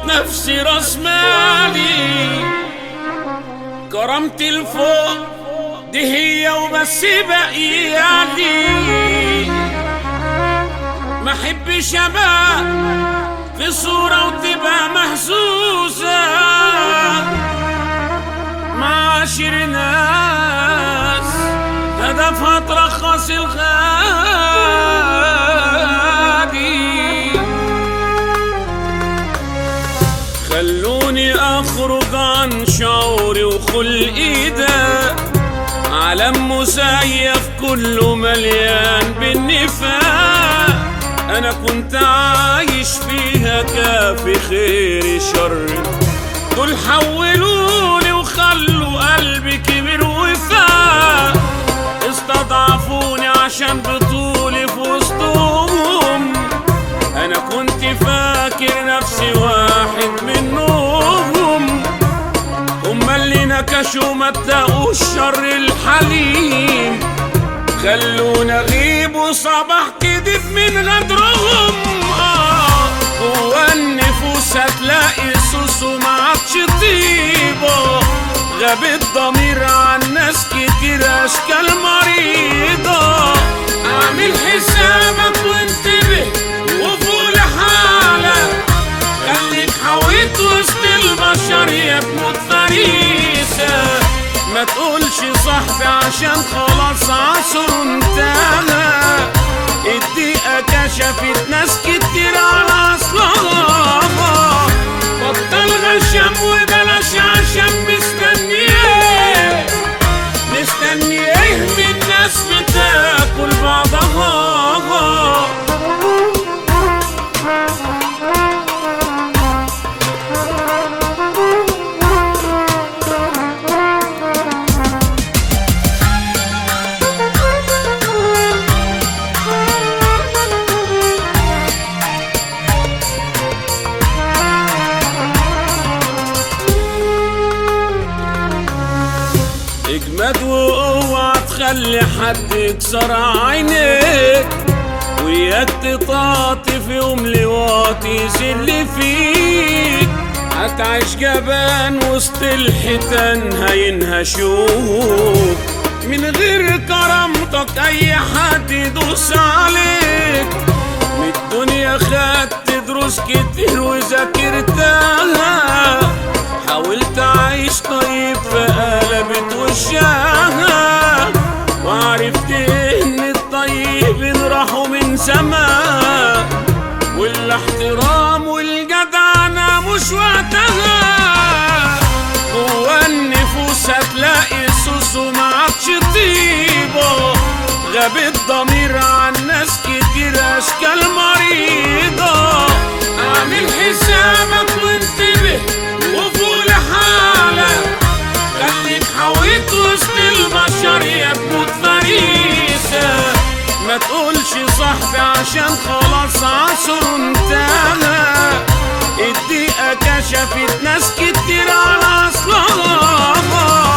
نفسي راس مالي، كرامتي الفوق دي هي وبس بقيالي. ما احبش ابقى في صورة وتبقى مهزوزة مع عشر ناس هدفها ترخص الغالي. خلوني اخرج عن شعوري وخلقي ده عالم مزيف كله مليان بالنفاق. انا كنت عايش فيها كافي خير شر، دول حولوني وخلوا قلبي كبير وفاق. استضعفوني عشان بطولي في وسطهم، انا كنت فاكر نفسي واحد منهم. هما اللي نكشوا ما تلاقوش شر الحليم، خلونا اغيب وصباح كدب من غدرهم. هو النفوس هتلاقي سوس وما عادش طيبه، غاب الضمير عن ناس كتير اشكال مريضه. اعمل حسابك وانتبه وفوق لحالك، خليك حويط وسط البشر يا بموت فريسه. ما تقولش صاحبي عشان خلاص عصر انتهى، الدقيقة كشفت ناس كتير على اصلها. بطل غشام وبلاش عشان مستني ايه من ناس بتاكل بعضها. اجمد واوعى تخلي حد يكسر عينيك، وياك تطاطي في يوم لواطي يذل فيك. هتعيش جبان وسط الحيتان هينهشوك، من غير كرامتك اي حد يدوس عليك. من الدنيا خدت دروس كتير وذاكرتها، حاولت اعيش طيب فقلبت وشها، وعرفت ان الطيبين راحوا من زمان، والاحترام والجدعنة مش وقتها. جوا النفوس هتلاقي سوس وما عادش طيبه، غاب الضمير عن ناس كتير اشكال مريضه. اعمل حسابك وانتبه وفوق لحالك، خليك حويط وسط البشر يا بموت فريسه. ما تقولش صاحبي عشان خلاص عصر انتهى، الدقيقة كشفت ناس كتير على اصلها.